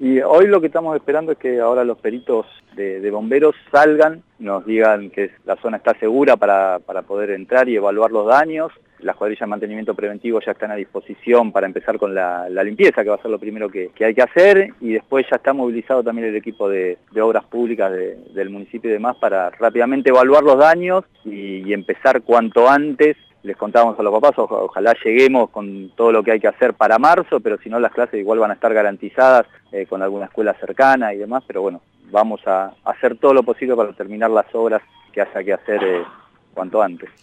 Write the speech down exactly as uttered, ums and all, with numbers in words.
Y hoy lo que estamos esperando es que ahora los peritos de, de bomberos salgan, nos digan que la zona está segura para, para poder entrar y evaluar los daños. Las cuadrillas de mantenimiento preventivo ya están a disposición para empezar con la, la limpieza, que va a ser lo primero que, que hay que hacer, y después ya está movilizado también el equipo de, de obras públicas de, del municipio y demás para rápidamente evaluar los daños y, y empezar cuanto antes. Les contábamos a los papás, o, ojalá lleguemos con todo lo que hay que hacer para marzo, pero si no las clases igual van a estar garantizadas eh, con alguna escuela cercana y demás, pero bueno, vamos a hacer todo lo posible para terminar las obras que haya que hacer eh, cuanto antes.